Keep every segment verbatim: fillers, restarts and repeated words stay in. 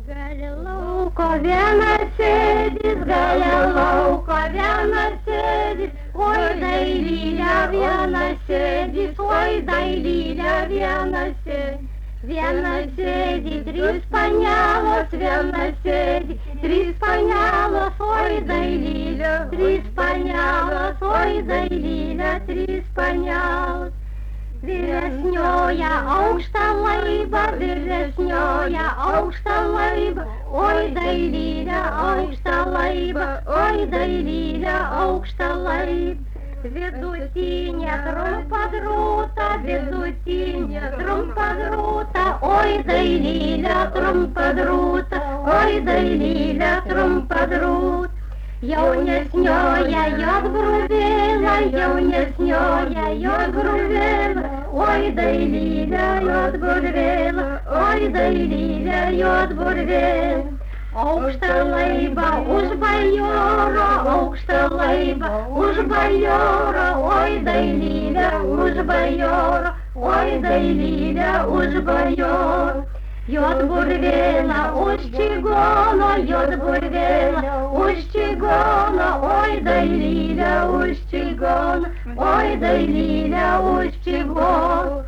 Gale lauko vienas sėdis, gale lauko vienas sėdis, oi dailylė vienas sėdis, oi dailylė vienas sėdis. Vienas sėdi, trys panelos, vienas sėdi, trys panelos, oi dailylė, trys panelos, oi dailylė, trys panelos. Vyresnioja aukštą laibą, vyresnioja aukštą laibą, oi dailylė aukštą laibą, oi dailylė aukštą laibą. Vidutinė trumpa drūta, vidutinė trumpa drūta, oi dailylė trumpa drūta, oi dailylė trumpa drūta. Jaunesnioja jos gruvėla, jaunesnioja jos gruvėla, oi dailylė jos gruvėla, oi dailylė jos gruvėla. Aukštą laibą už bajoro, aukštą laibą už bajoro, oi dailylė už bajoro, oi dailylė už bajoro. Jos burvėla už čigono, jos burvėla už čigono, oi dailylė už čigono, oi dailylė už čigono.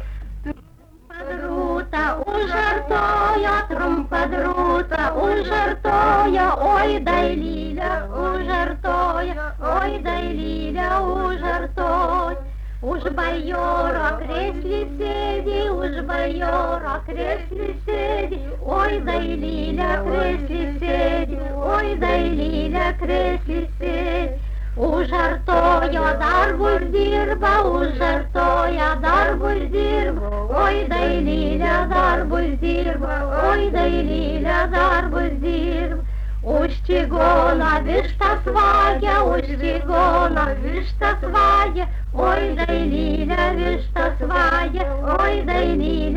Drūta užartojo, trumpa drūta užartojo, oi dailylė užartojo, oi dailylė užartojo. Už bajoro krėslį sėdi, už bajoro krėslį sėdi, oi dailylė krėslį sėdi, oi dailylė krėslį sėdi. Užartojo darbus dirba, užartojo darbus dirba, oi dailylė darbus dirba, oi dailylė darbus dirba. Už čigoną vištas vagia, už čigoną vištas vagia, oi dailylė vištas vagia, oi dailylė.